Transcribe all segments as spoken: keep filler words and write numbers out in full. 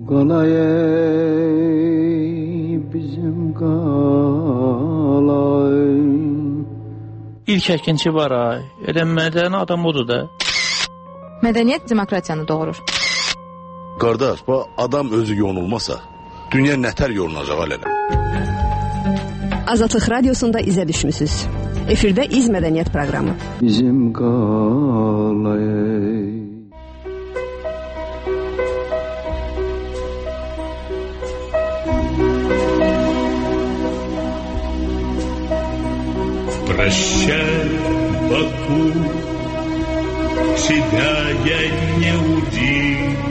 qalay bizim qalay. İlk əkinçi var ay. Elə mədəni adam odur da. Mədəniyyət demokratiyanı doğurur. Qardaş, bu adam özü yonulmasa, dünya nətər yonulacaq alələ? Azadlıq Radiosunda izə düşmüsünüz. Efirdə İz Mədəniyyət proqramı. Bizim qalay. Прощай, Баку, тебя я не увижу.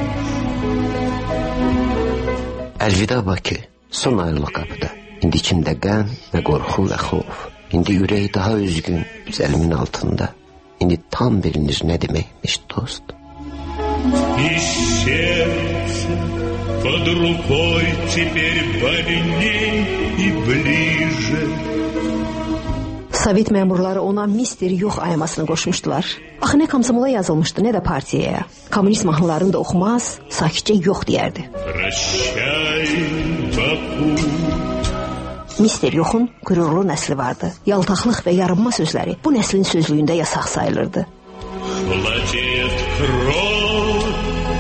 Əlvida Bakı, son ayrılıq qapıda. İndi içimdə qəm və qorxu və xof. İndi ürək daha üzgün, üzəlimin altında. İndi tam bilinir nə deməkmiş dost. И сердце под рукой теперь больней и ближе. Sovet məmurları ona mister yox ayamasını qoşmuşdular. Axı nə komsomola yazılmışdı, nə də partiyaya. Kommunist mahnılarını da oxumaz, sakitcə yox deyərdi. Прощай, Баку. mister yoxun qürurlu nəsli vardı. Yaltaqlıq və yarınma sözləri bu nəslin sözlüyündə yasaq sayılırdı. Холодеет кровь,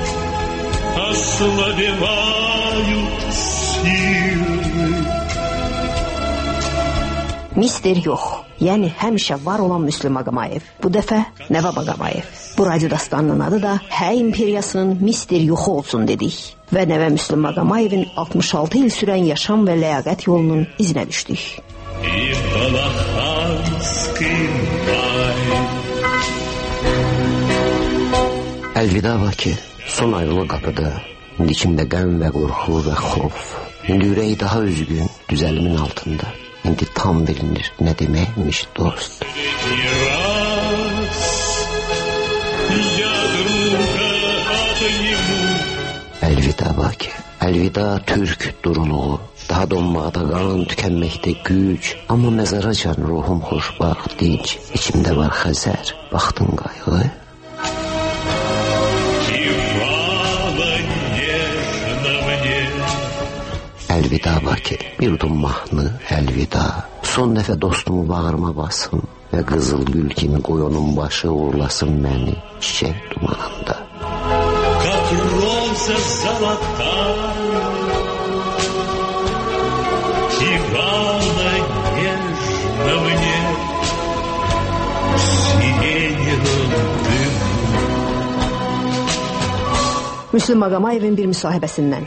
ослабевают силы. mister yox, yəni həmişə var olan Müslüm Maqomayev. Bu dəfə Nəvə Maqomayev. Bu radio dastanının adı da Hə İmperiyasının mister yoxu olsun dedik. Və Nəvə Müslüm Maqomayevin altmış altı il sürən yaşam və ləyaqət yolunun izinə düşdük. Əlvida Bakı, son ayrılıq qapıda. İndi içimdə qəm və qorxu və xof. İndi ürək daha üzgün, düzəlimin altında. İndi tam bilinir nə deməkmiş dost. Əlvida Bakı, əlvida türk duruluğu. Daha donmaqda qan, tükənməkdə güc. Amma məzaracan ruhum xoşbaxt, dinc. İçimdə var Xəzər, baxdın qayğı. Əlvida Bakı, bir udum mahnı, əlvida. Son dəfə dostumu bağırma basın və qızıl gül kimi qoy onun başı uğurlasın məni çiçək dumanında. Как роза золотая, кивала нежно мне в сиреневом дыму. Müslüm Maqomayevin bir müsahibəsindən.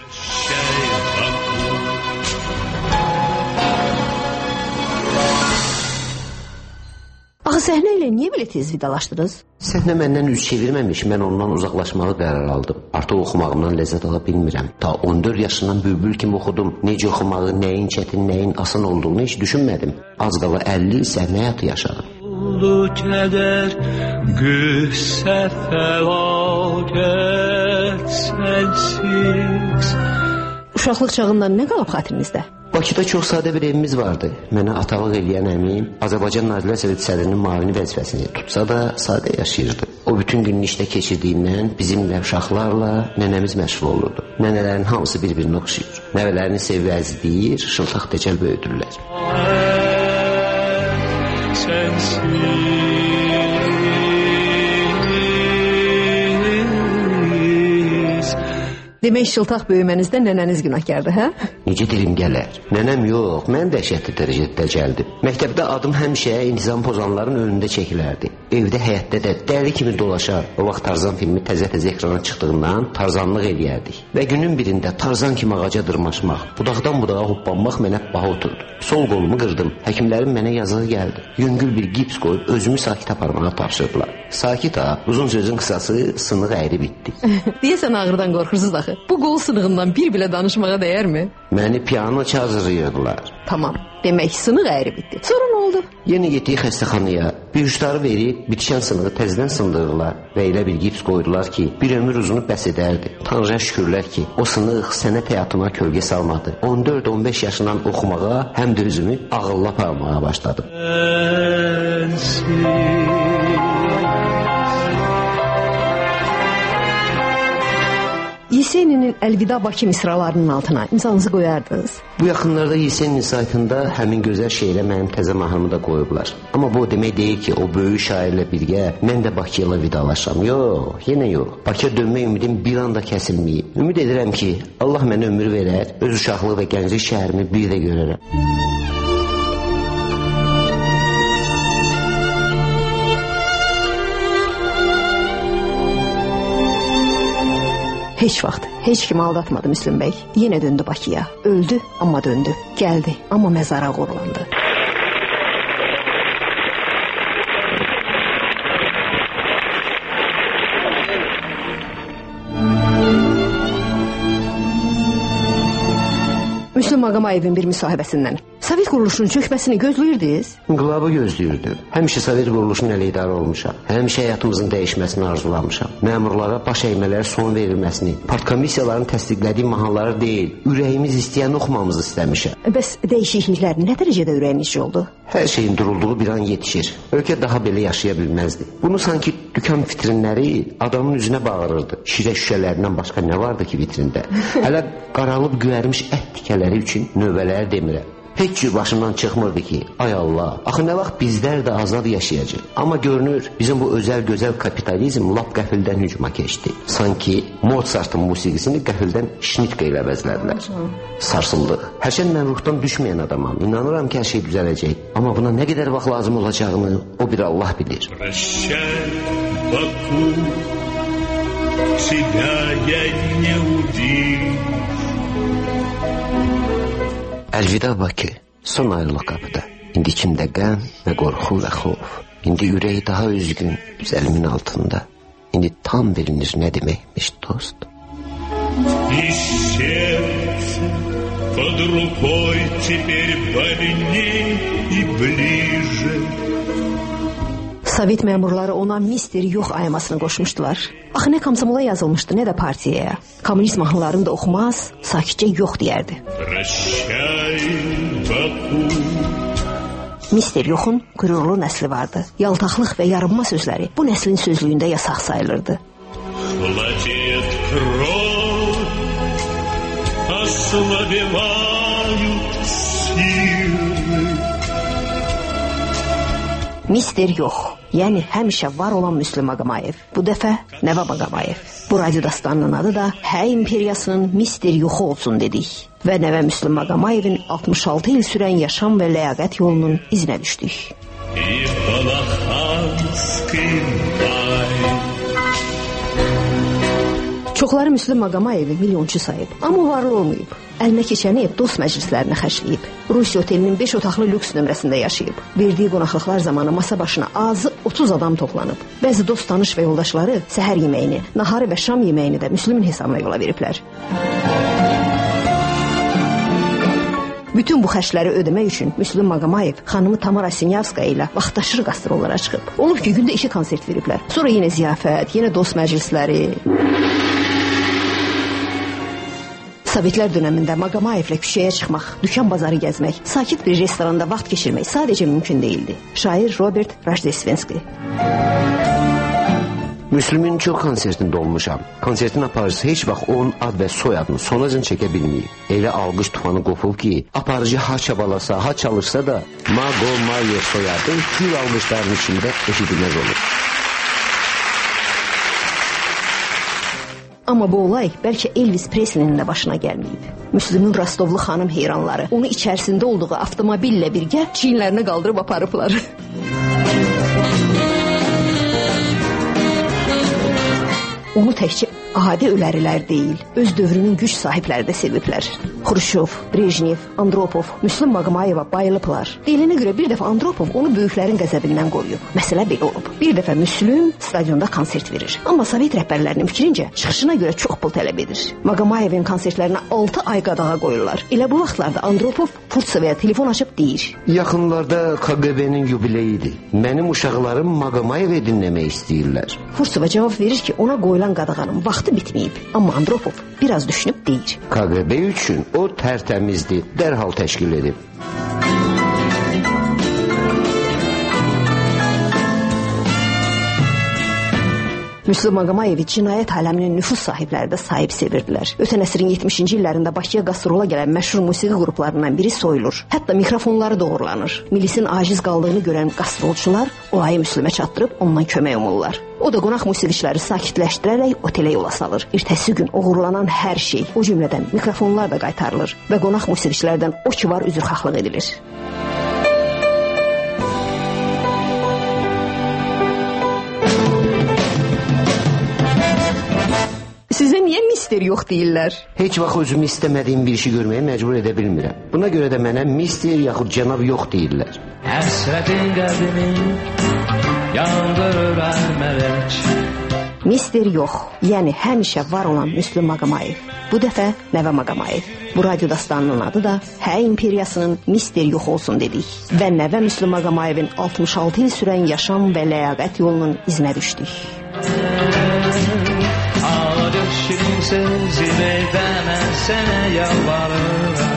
Axı səhnə ilə niyə belə tez vidalaşdınız? Səhnə məndən üz çevirməmiş, mən ondan uzaqlaşmağı qərar aldım. Artıq oxumağımdan ləzzət ala bilmirəm. Ta on dörd yaşından bülbül kimi oxudum. Necə oxumağı, nəyin çətin, nəyin asan olduğunu heç düşünmədim. Az qala əlli il səhnə həyatı yaşadım. Oldu kədər, qüssə, fəlakət, sənsiz. Uşaqlıq çağından nə qalıb xatirinizdə? Bakıda çox sadə bir evimiz vardı. Mənə atalıq eləyən əmim Azərbaycan Nazirlər Soveti sədrinin müavini vəzifəsini tutsa da sadə yaşayırdı. O bütün gününü işdə keçirdiyindən bizimlə, uşaqlarla nənəmiz məşğul olurdu. Nənələrin hamısı bir-birinə oxşayır. Nəvələrini sevib əzləyir, şıltaq decəl böyüdürlər. Demək şıltaq böyümənizdə nənəniz günahkardı, hə? Necə dilim gələr? Nənəm yox, mən dəhşətli dərəcədə gəldim. Məktəbdə adım həmişə intizam pozanların önündə çəkilərdi. Evdə, həyətdə də dəli kimi dolaşar. O vaxt Tarzan filmi təzə-təzə ekrana çıxdığından tarzanlıq eləyərdik. Və günün birində Tarzan kimi ağaca dırmaşmaq, budaqdan budağa hoppanmaq mənə baha oturdu. Sol qolumu qırdım. Həkimlərin mənə yazığı gəldi. Yüngül bir gips qoyub özümü sakit aparmağa tapşırdılar. Sakit ha, uzun sözün qısası sınıq əyri bitdi. Deyəsən ağrıdan qorxursuz axı. Bu qol sınığından bir bilə danışmağa dəyərmi? Məni piano çaldırırdılar. Tamam, demək sınıq əyri bitdi. Sonra nə oldu? Yenə getdik xəstəxanaya. Bir uçları verib bitişən sınığı təzədən sındırdılar və elə bir gips qoydular ki, bir ömür uzunu bəs edərdi. Tanrıya şükürlər ki, o sınıq sənət həyatıma kölgə salmadı. on dörd on beş yaşından oxumağa, həm də özümü ağılla aparmağa başladım. Yeseninin Əlvida Bakı misralarının altına imzanızı qoyardınız. Bu yaxınlarda Yesenin saytında həmin gözəl şeirə mənim təzə mahnımı da qoyublar. Amma bu demək deyil ki, o böyük şairlə birgə mən də Bakı ilə vidalaşam. Yox, yenə yox. Bakıya dönmək ümidim bir anda kəsilməyib. Ümid edirəm ki, Allah mənə ömür verər, öz uşaqlıq və gənclik şəhərimi bir də görərəm. Heç vaxt, heç kim aldatmadı Müslüm bəy. Yenə döndü Bakıya. Öldü, amma döndü. Gəldi, amma məzara qorulandı. Müslüm Maqamayevin bir müsahibəsindən. Sovet quruluşunun çökməsini gözləyirdiniz? İnqilabı gözləyirdim. Həmişə Sovet quruluşunun əleydarı olmuşam. Həmişə həyatımızın dəyişməsini arzulamışam. Məmurlara baş əymələrə son verilməsini, partkomissiyaların təsdiqlədiyi mahnıları deyil, ürəyimiz istəyən oxumamızı istəmişəm. Bəs dəyişikliklər nə dərəcədə ürəyinizcə oldu? Hər şeyin durulduğu bir an yetişir. Ölkə daha belə yaşaya bilməzdi. Bunu sanki dükan vitrinləri adamın üzünə bağırırdı. Şirə şüşələrindən başqa nə vardı ki vitrində? Hələ qaralıb göyərmiş ət tikələri üçün növbələri demirəm. Heç cür başımdan çıxmırdı ki, ay Allah, axı nə vaxt bizlər də azad yaşayacaq. Amma görünür, bizim bu özəl gözəl kapitalizm lap qəfildən hücuma keçdi. Sanki Mozart'ın musiqisini qəfildən Şnitke ilə əvəzlədilər. Sarsıldıq. Hərçən mən ruhdan düşməyən adamam. İnanıram ki, hər şey düzələcək. Amma buna nə qədər vaxt lazım olacağını o bir Allah bilir. Прощай, Баку, тебя я не увижу. Əlvida Bakı, son ayrılıq qapıda. İndi içimdə qəm və qorxu və xof. İndi ürək daha üzgün, üzəlimin altında. İndi tam bilinir nə deməkmiş dost. И сердце под рукой теперь больней и ближе. Sovet məmurları ona mister yox ayamasını qoşmuşdular. Axı nə komsomola yazılmışdı, nə də partiyaya. Kommunist mahnılarını da oxumaz, sakitcə yox deyərdi. Прощай, Баку. mister yoxun qürurlu nəsli vardı. Yaltaqlıq və yarınma sözləri bu nəslin sözlüyündə yasaq sayılırdı. Холодеет кровь, ослабевают силы. mister yox, yəni həmişə var olan Müslüm Maqamayev. Bu dəfə Nəvə Maqamayev. Bu radyo dastanının adı da Hə imperiyasının mister yoxu olsun dedik. Və Nəvə Müslüm Maqamayevin altmış altı il sürən yaşam və ləyaqət yolunun izinə düşdük. И Балаханский бай. Çoxları Müslüm Maqamayevi milyonçu sayıb, amma varlı olmayıb. Əlinə keçəni dost məclislərinə xərcləyib. Rusiya otelinin beş otaqlı lüks nömrəsində yaşayıb. Verdiyi qonaqlıqlar zamanı masa başına azı otuz adam toplanıb. Bəzi dost, tanış və yoldaşları səhər yeməyini, naharı və şam yeməyini də Müslümün hesabına yola veriblər. Bütün bu xərcləri ödəmək üçün Müslüm Maqamayev xanımı Tamara Sinyavskaya ilə vaxtaşırı qastrollara çıxıb. Olur ki, gündə iki konsert veriblər. Sonra yenə ziyafət, yenə dost məclisləri. Sovetlər dönəmində Maqamayevlə küçəyə çıxmaq, dükan bazarı gəzmək, sakit bir restoranda vaxt keçirmək sadəcə mümkün değildi. Şair Robert Rajdesvenski. Müslümün çox konsertində olmuşam. Konsertin aparıcısı heç vaxt onun ad və soyadını sonacın çəkə bilməyib. Elə alqış tufanı qopub ki, aparıcı ha çabalasa, ha çalışsa da Maqamayev soyadı gül almışların içində eşidilməz olur. Amma bu olay bəlkə Elvis Presley'nin də başına gəlməyib. Müslümün Rostovlu xanım heyranları onu içərisində olduğu avtomobillə birgə çiyinlərinə qaldırıb aparıblar. Onu təkcə adi ölərilər deyil, öz dövrünün güc sahibləri də seviblər. Xruşov, Brejnev, Andropov Müslüm Maqamayeva bayılıblar. Deyilinə görə bir dəfə Andropov onu böyüklərin qəzəbindən qoruyub. Məsələ belə olub. Bir dəfə Müslüm stadionda konsert verir. Amma Sovet rəhbərlərinin fikrincə çıxışına görə çox pul tələb edir. Maqamayevin konsertlərinə altı ay qadağa qoyurlar. Elə bu vaxtlarda Andropov Furtsevaya telefon açıb deyir: Yaxınlarda K G B-nin yubileyidir. Mənim uşaqlarım Maqamayevi dinləmək istəyirlər. Furtseva cavab verir ki, ona qoyulan qadağanın vaxtı bitməyib. Amma Andropov biraz düşünüb deyir: K G B üçün o tərtəmizdir, dərhal təşkil edib. Müslüm Maqamayevi cinayət aləminin nüfuz sahibləri də sahib sevirdilər. Ötən əsrin yetmişinci illərində Bakıya qastrola gələn məşhur musiqi qruplarından biri soyulur. Hətta mikrofonları doğrulanır. Milisin aciz qaldığını görən qastrolçular olayı Müslümə çatdırıb ondan kömək umurlar. O da qonaq musiqiçiləri sakitləşdirərək otelə yola salır. Ertəsi gün uğurlanan hər şey, o cümlədən mikrofonlar da qaytarılır və qonaq musiqiçilərdən o ki var üzrxahlıq edilir. Sizə niyə mister yox deyirlər? Heç vaxt özümü istəmədiyim bir işi görməyə məcbur edə bilmirəm. Buna görə də mənə mister yaxud cənab yox deyirlər. Həsrətin qəlbimi yandırır əlmələk. Mister yox, yəni həmişə var olan Müslüm Maqamayev. Bu dəfə Nəvə Maqamayev. Bu radyo dastanının adı da Hə İmperiyasının mister yox olsun dedik. Və Nəvə Müslüm Maqamayevin altmış altı il sürən yaşam və ləyaqət yolunun izinə düşdük. Şirin sözü verdən sənə yalvarıram.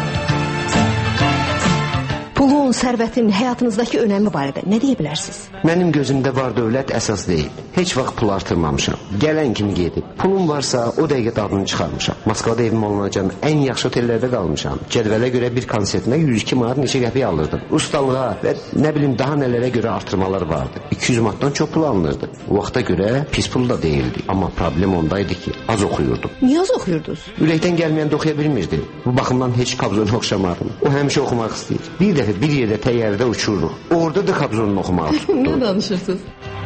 Pulun, sərvətin həyatınızdakı önəmi barədə nə deyə bilərsiniz? Mənim gözümdə var dövlət əsas deyil. Heç vaxt pul artırmamışam. Gələn kimi gedib. Pulum varsa o dəqiqə dadını çıxarmışam. Moskvada evim olunacaq ən yaxşı otellərdə qalmışam. Cədvələ görə bir konsertinə yüz iki manat neçə qəpik alırdım. Ustalığa və nə bilim daha nələrə görə artırmalar vardı. iki yüz manatdan çox pul alınırdı. O vaxta görə pis pul da deyildi. Amma problem ondaydı ki, az oxuyurdum. Niyə az oxuyurdunuz? Ürəkdən gəlməyən də oxuya bilmirdim. Bu baxımdan heç Kabzonu oxşamadım. O həmişə oxumaq istəyir. Bir dəfə bir yerdə təyyarədə uçururuq. Orada da Kabzonunu oxumağı tutdu. Nə danışırsınız?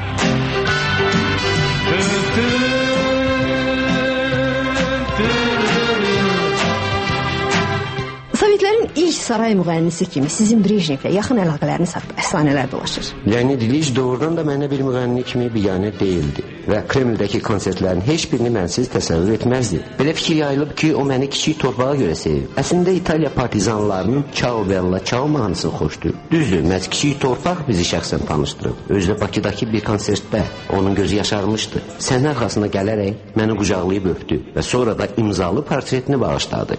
Sovetlərin ilk saray müğənnisi kimi sizin Brejnevlə yaxın əlaqələriniz haqda əfsanələr dolaşır. Leonid İliç doğrudan da mənə bir müğənni kimi biganə deyildi və Kremldəki konsertlərin heç birini mənsiz təsəvvür etməzdi. Belə fikir yayılıb ki, o məni kiçik torpağa görə sevib. Əslində İtaliya partizanlarının Ciao Bella Ciao mahnısını xoşdur. Düzdür, məhz kiçik torpaq bizi şəxsən tanışdırıb. Özdə Bakıdakı bir konsertdə onun gözü yaşarmışdı. Səhnə arxasına gələrək məni qucaqlayıb öpdü və sonra da imzalı portretini bağışladı.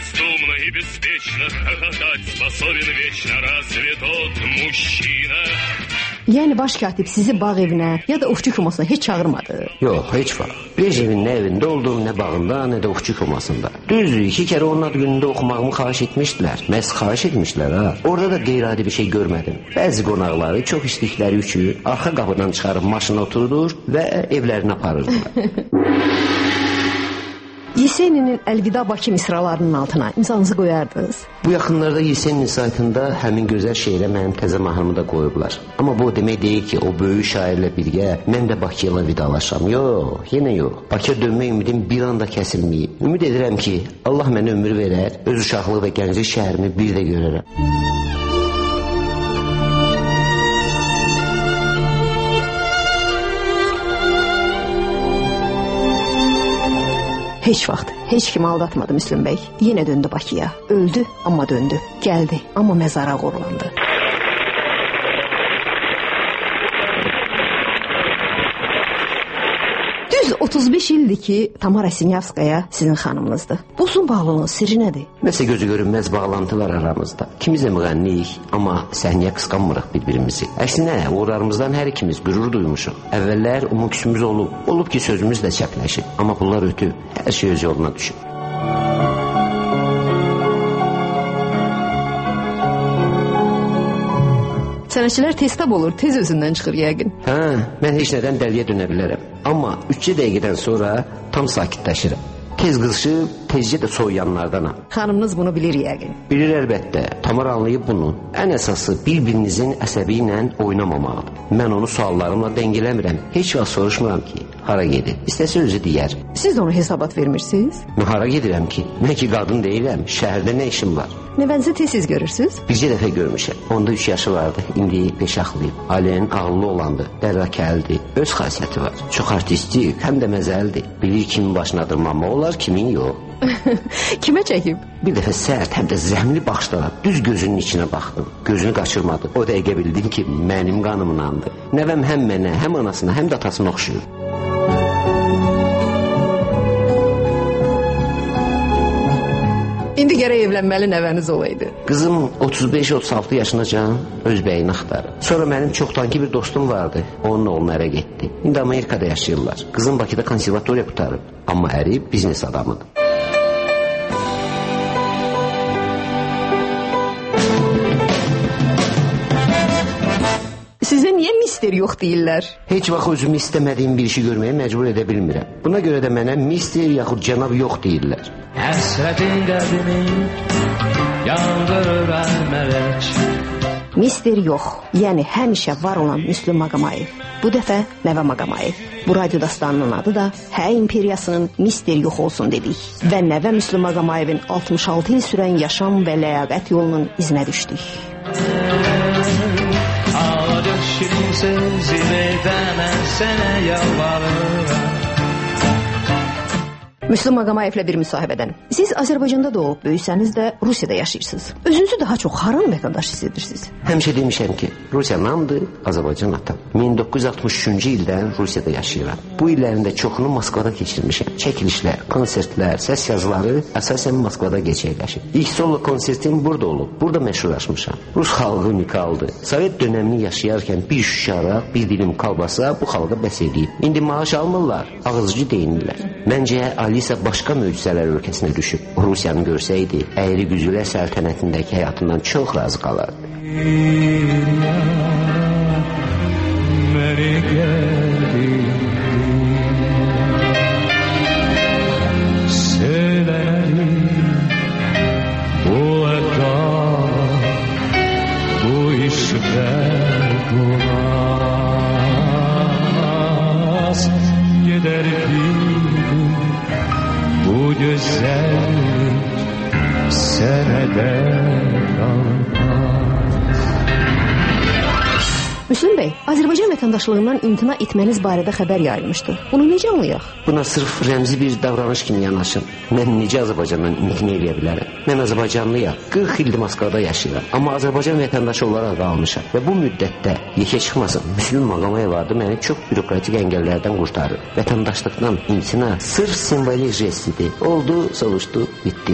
Yəni baş katib sizi bağ evinə ya da ovçu komasına heç çağırmadı? Yox, heç vaxt. Brejnevin nə evində olduğum, nə bağında, nə də ovçu komasında. Düzdür, iki kərə onun ad günündə oxumağımı xahiş etmişdilər. Məhz xahiş etmişdilər ha. Orada da qeyri-adi bir şey görmədim. Bəzi qonaqları çox istədikləri üçün arxa qapıdan çıxarıb maşına oturdur və evlərinə aparırdılar. Yeseninin Əlvida Bakı misralarının altına imzanızı qoyardınız. Bu yaxınlarda Yesenin saytında həmin gözəl şeirə mənim təzə mahnımı da qoyublar. Amma bu demək deyil ki, o böyük şairlə birgə mən də Bakı ilə vidalaşam. Yox, yenə yox. Bakıya dönmək ümidim bir anda kəsilməyib. Ümid edirəm ki, Allah mənə ömür verər, öz uşaqlıq və gənclik şəhərimi bir də görərəm. Heç vaxt, heç kimi aldatmadı Müslüm bəy. Yenə döndü Bakıya. Öldü, amma döndü. Gəldi, amma məzara qorulandı. Düz otuz beş ildir ki, Tamara Sinyavskaya sizin xanımınızdır. Bu uzun bağlılığın sirri nədir? Nəsə gözü görünməz bağlantı var aramızda. İkimiz də müğənniyik, amma səhnəyə qısqanmırıq bir-birimizi. Əksinə, uğurlarımızdan hər ikimiz qürur duymuşuq. Əvvəllər umuksümüz olub, olub ki sözümüz də çəpləşib. Amma bunlar ötüb, hər şey öz yoluna düşüb. Sənətçilər testab olur, tez özündən çıxır yəqin. Hə, mən heç nədən dəliyə dönə bilərəm. Amma üç dəqiqədən sonra tam sakitləşirəm. Tez qızışıb, tezcə də soğuyanlardanam. Xanımınız bunu bilir yəqin. Bilir əlbəttə, Tamar anlayıb bunu. Ən əsası bir-birinizin əsəbi ilə oynamamaqdır. Mən onu suallarımla dəngiləmirəm. Heç vaxt soruşmuram ki, hara gedir. İstəsə özü deyər. Siz də ona hesabat vermirsiniz? Mən hara gedirəm ki? Mən ki qadın deyiləm, şəhərdə nə işim var? Nəvənizi tez-tez görürsünüz? Bircə dəfə görmüşəm. Onda üç yaşı vardı, indi beş axlıyıb. Ailənin ağıllı olandı, dərrakəldi. Öz xasiyyəti var. Çox artistik, həm də məzəlidir. Bilir kimin başına dırmanmaq olar, kimin yox. Kimə çəkib? Bir dəfə sərt, həm də zəhmli baxışlara düz gözünün içinə baxdım. Gözünü qaçırmadı. O dəqiqə bildim ki, mənim qanımlandı. Nəvəm həm mənə, həm anasına, həm də atasına oxşuyur. İndi gərək evlənməli nəvəniz olaydı. Qızım otuz beş otuz altı yaşınacan öz bəyini axtarır. Sonra mənim çoxdankı bir dostum vardı. Onun oğlunu ərə getdi. İndi Amerikada yaşayırlar. Qızım Bakıda konservatoriya qutarıb. Amma əri biznes adamıdır. Sizə niyə mister yox deyirlər? Heç vaxt özümü istəmədiyim bir işi görməyə məcbur edə bilmirəm. Buna görə də mənə mister yaxud cənab yox deyirlər. Həsrətin qəlbimi yandırır əlmələk. Mister yox, yəni həmişə var olan Müslüm Maqamayev. Bu dəfə Nəvə Maqamayev. Bu radyo dastanının adı da Hə İmperiyasının mister yox olsun dedik. Və Nəvə Müslüm Maqamayevin altmış altı il sürən yaşam və ləyaqət yolunun izinə düşdük. Ağacı şirin sözündə mən sənə yalvarıram. Müslüm Maqamayevlə bir müsahibədən. Siz Azərbaycanda doğub, böyüsəniz də Rusiyada yaşayırsınız. Özünüzü daha çox haranın vətəndaşı hiss edirsiniz? Həmişə demişəm ki, Rusiya namdır, Azərbaycan atam. min doqquz yüz altmış üçüncü ildən Rusiyada yaşayıram. Bu illərində çoxunu Moskvada keçirmişəm. Çəkilişlər, konsertlər, səs yazıları əsasən Moskvada gerçəkləşib. İlk solo konsertim burada olub, burada məşhurlaşmışam. Rus xalqı unikaldır. Sovet dönəmini yaşayarkən bir şüşə araq, bir dilim kalbasa bu xalqa bəs edib. İndi maaş almırlar, ağızcı deyinirlər. Məncə Alisa başqa möcüzələr ölkəsinə düşüb. Rusiyanı görsəydi, əyri güzülər səltənətindəki həyatından çox razı qalardı. Məni gəldi sevəlim bu əda bu işlər durmaz gedər bir bu gözəllik sənə də qalmaz. Müslüm bəy, Azərbaycan vətəndaşlığından imtina etməniz barədə xəbər yayılmışdı. Bunu necə anlayaq? Buna sırf rəmzi bir davranış kimi yanaşın. Mən necə Azərbaycandan imtina edə bilərəm? Mən Azərbaycanlıyam. qırx ildir Moskvada yaşayıram. Amma Azərbaycan vətəndaşı olaraq qalmışam. Və bu müddətdə yekə çıxmasın, Müslüm Maqamayev adı məni çox bürokratik əngəllərdən qurtarır. Vətəndaşlıqdan imtina sırf simvolik jestidir. Oldu, soruşdu, bitdi.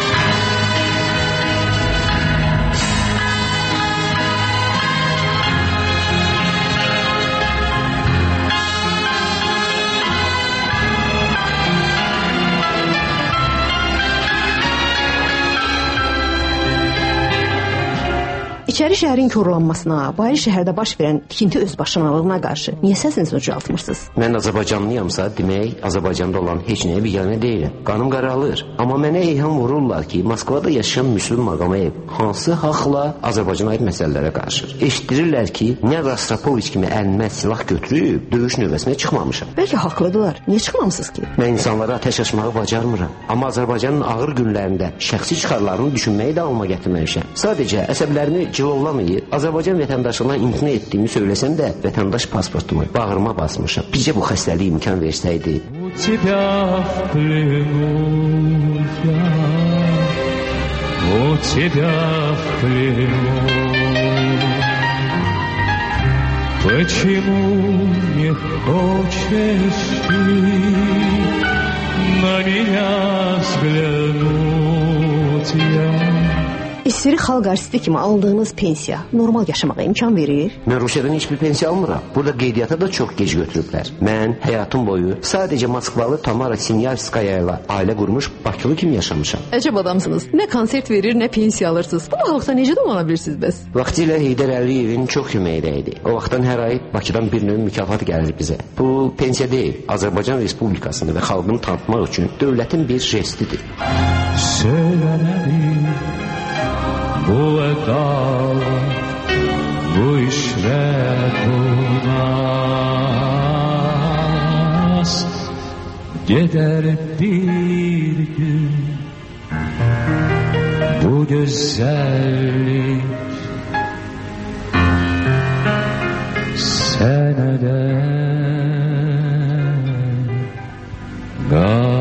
İçəri şəhərin korlanmasına, bayır şəhərdə baş verən tikinti özbaşınalığına qarşı niyə səsinizi ucaltmırsınız? Mən Azərbaycanlıyamsa, demək Azərbaycanda olan heç nəyə biganə deyiləm. Qanım qaralır. Amma mənə eyham vururlar ki, Moskvada yaşayan Müslüm Maqamayev hansı haqla Azərbaycana aid məsələlərə qarışır. Eşitdirirlər ki, nə Rostropoviç kimi əlinmə silah götürüb döyüş növbəsinə çıxmamışam. Bəlkə haqlıdırlar. Niyə çıxmamısınız ki? Mən insanlara ateş açmağı bacarmıram. Amma Azərbaycanın ağır günlərində şəxsi çıxarlarını düşünməyi də alma gətirməmişəm. Sadəcə əsəblərimi cilovlamayıb, Azərbaycan vətəndaşlığına imtina etdiyimi söyləsəm də, vətəndaş pasportumu bağrıma basmışam. Bizcə bu xəstəlik imkan versəydi. У тебя в плену я, у тебя в плену. Почему не хочешь ты на меня взглянуть я? İstiri xalq artisti kimi aldığınız pensiya normal yaşamağa imkan verir? Mən Rusiyadan heç bir pensiya almıram. Burada qeydiyyata da çox gec götürüblər. Mən həyatım boyu sadəcə Moskvalı Tamara Sinyarskaya ilə ailə qurmuş Bakılı kimi yaşamışam. Əcəb adamsınız. Nə konsert verir, nə pensiya alırsınız. Bu balıqda necə dolana bilirsiniz bəs? Vaxtilə Heydər Əliyevin çox köməyi idi. O vaxtdan hər ay Bakıdan bir növ mükafat gəlir bizə. Bu pensiya deyil, Azərbaycan Respublikasını və xalqını tanıtmaq üçün dövlətin bir jestidir. Söyləməli bu ədalar, bu işlər olmaz. Gedər bir gün bu gözəllik sənə də qalmaz.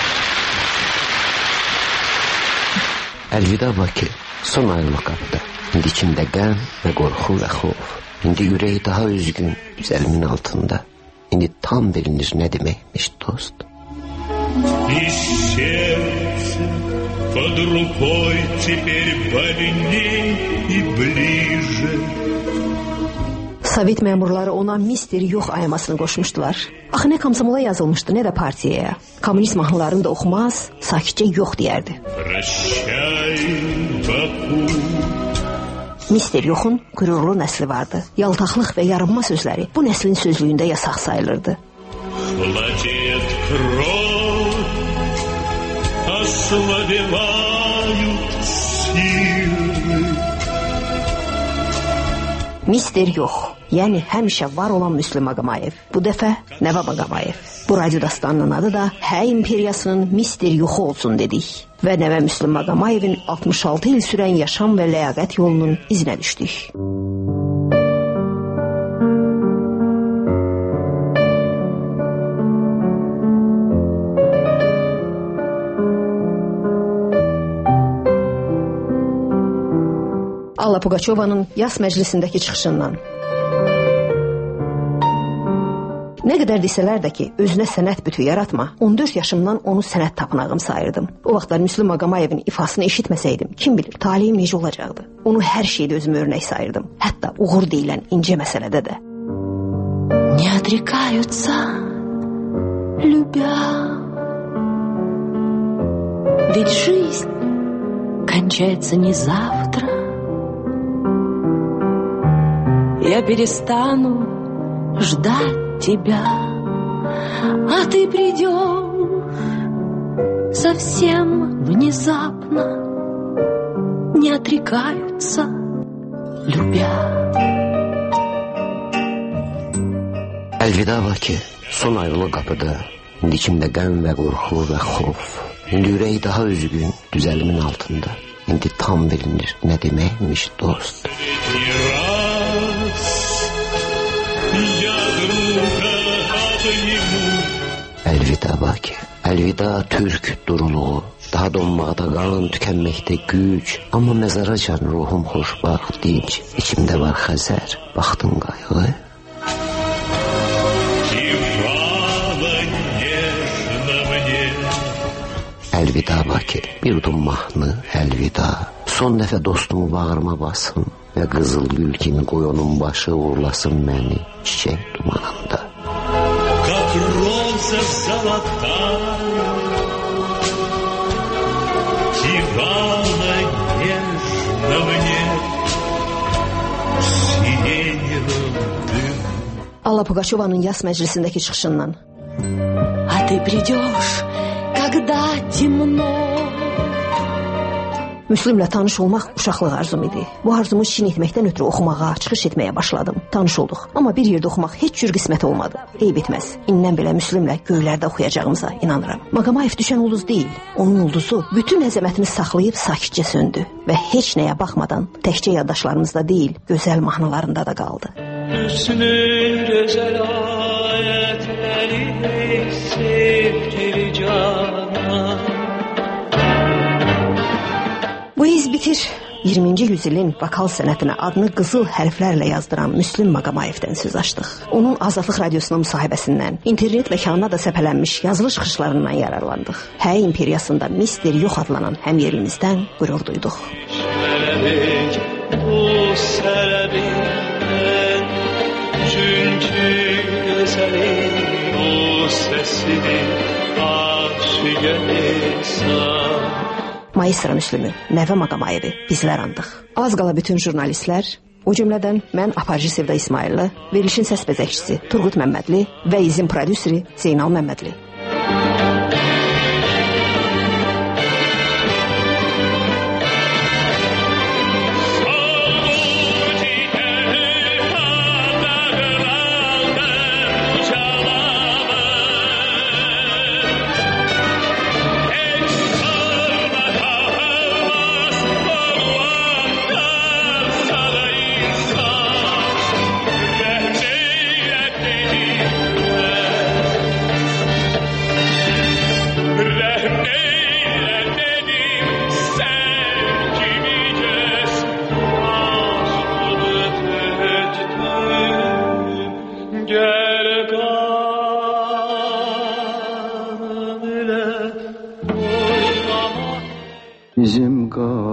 Əlvida Bakı, son ayrılıq qapıda. İndi içimdə qəm və qorxu və xof. İndi ürək daha üzgün üzərimin altında. İndi tam bilinir nə deməkmiş dost. И сердце под рукой теперь больней и ближе. Sovet məmurları ona mister yox aymasını qoşmuşdular. Axı nə komsomola yazılmışdı, nə də partiyaya. Kommunist mahnılarını da oxumaz, sakitcə yox deyərdi. Прощай, Баку. mister yoxun qürurlu nəsli vardı. Yaltaqlıq və yarınma sözləri bu nəslin sözlüyündə yasaq sayılırdı. Холодеет кровь, ослабевают силы. mister yox, yəni həmişə var olan Müslüm Maqomayev. Bu dəfə Nəvə Maqomayev. Bu radyo dastanının adı da Hə imperiyasının mister yoxu olsun dedik. Və Nəvə Müslüm Maqomayevin altmış altı il sürən yaşam və ləyaqət yolunun izinə düşdük. Alla Pugaçovanın Yas məclisindəki çıxışından. Nə qədər desələr də ki, özünə sənət bütü yaratma, on dörd yaşımdan onu sənət tapınağım sayırdım. O vaxtlar Müslüm Maqomayevin ifasını eşitməsəydim, kim bilir, talihim necə olacaqdı. Onu hər şeydə özümü örnək sayırdım. Hətta uğur deyilən incə məsələdə də. Не отрекаются, любя. Ведь жизнь кончается не завтра. Я перестану ждать тебя, а ты придешь совсем внезапно. Не отрекаются, любя. Əlvida Bakı, son ayrılı qapıda. İndi içimdə qəm və qorxu və xof. İndi ürək daha üzgün düzəlimin altında. İndi tam bilinir nə deməkmiş dost. Əlvida Bakı, əlvida türk duruluğu. Daha donmaqda qan, tükənməkdə güc. Amma məzaracan ruhum xoşbaxt, dinc. İçimdə var xəzər, baxdın qayğı. Əlvida Bakı, bir udum mahnı, əlvida. Son dəfə dostumu bağrıma basın və qızıl gül kimi qoy onun başı uğurlasın məni çiçək dumanında. Как роза золотая, кивала нежно мне сиреневым дымом. Alla Pugaçovanın Yas məclisindəki çıxışından. А ты придешь, когда темно. Müslümlə tanış olmaq uşaqlıq arzum idi. Bu arzumu şin etməkdən ötürü oxumağa, çıxış etməyə başladım. Tanış olduq, amma bir yerdə oxumaq heç cür qismət olmadı. Eyb etməz. İndən belə Müslümlə göylərdə oxuyacağımıza inanıram. Maqomayev düşən ulduz deyil. Onun ulduzu bütün əzəmətini saxlayıb sakitcə söndü və heç nəyə baxmadan təkcə yaddaşlarımızda deyil, gözəl mahnılarında da qaldı. Hüsnün gözəl ayətləri sevgili cana. Bu iz bitir. iyirminci yüzilin vokal sənətinə adını qızıl hərflərlə yazdıran Müslüm Maqomayevdən söz açdıq. Onun Azadlıq Radiosunun müsahibəsindən, internet məkanına da səpələnmiş yazılı çıxışlarından yararlandıq. Hə imperiyasında mister yox adlanan həmyerimizdən qürur duyduq. Sələbik, bu sələbikdən, çünki gözəlim bu səsidir, aşiqə insan. Maestro Müslümü, Nəvə Maqomayevi bizlər andıq. Az qala bütün jurnalistlər, o cümlədən mən aparıcı Sevda İsmailli, verilişin səs bəzəkçisi Turqut Məmmədli və izin prodüseri Zeynal Məmmədli. qalay